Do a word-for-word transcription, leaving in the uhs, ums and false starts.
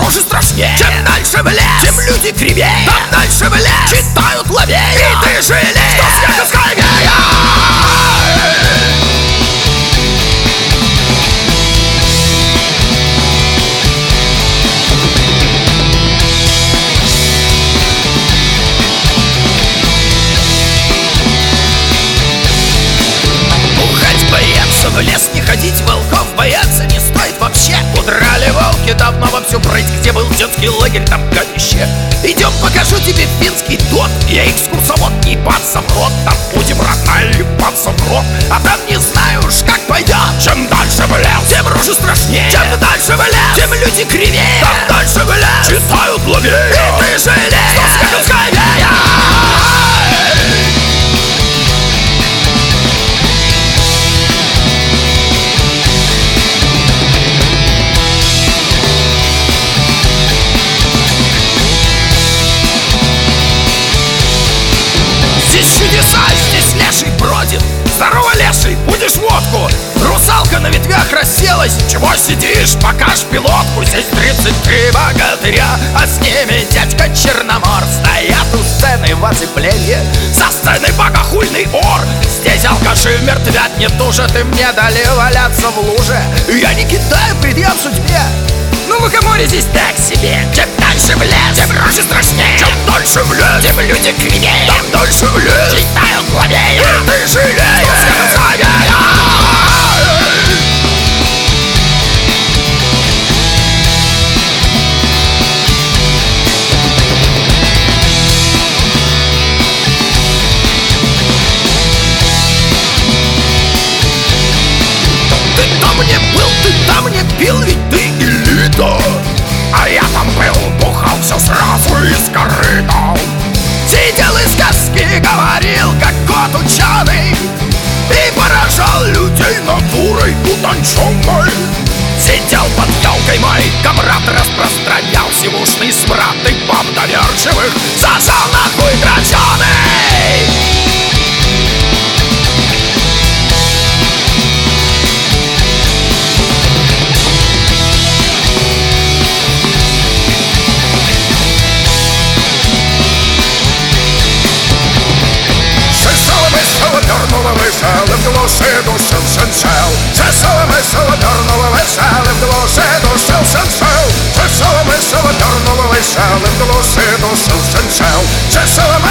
рожи страшнее. Чем дальше в лес, тем люди кривее. Там дальше в лес читают ловее. И ты жалеешь, что смеха скорее. В лес не ходить, волков бояться не стоит вообще. Удрали волки давно во всю прыть. Где был детский лагерь, там горище. Идем, покажу тебе финский тот. Я экскурсовод, не паться в рот. Там будем, родная, ебаться в рот. А там не знаю уж как пойдет. Чем дальше в лес, тем рожи страшнее. Чем дальше в лес, тем люди кривее. Там дальше в лес читают ловее. И ты жалеешь, что смехом скорее. Здесь чудеса, здесь леший бродит. Здорово, леший, будешь водку? Русалка на ветвях расселась. Чего сидишь, покажь пилотку. Здесь тридцать три богатыря, а с ними дядька Черномор. Стоят у сцены в оцепленье, за сценой богохульный ор. Здесь алкаши мертвят, не тужат, и мне дали валяться в луже. Я не кидаю предъяв судьбе, ну лукоморье здесь так себе. Чем дальше в лес, тем рожи страшнее. Чем дальше в лес, тем люди кривее. Там дальше в лес читают ловее. И ты жалеешь, что смеха скорее. Ты там не был, ты там не пил, ведь ты элита. А я там был, бухал все сразу из корыта. Сидел и сказки говорил, как кот ученый, и поражал людей натурой утонченной. Сидел под елкой мой комрад, распространял сивушный смрад, и баб доверчивых зажал нахуй дроченый. Дернула вышел и в глуши душил шиншел. Часовая мысла дернула вышел и в глуши душил шиншел. Часовая мысла дернула вышел и в глуши душил шиншел. Часовая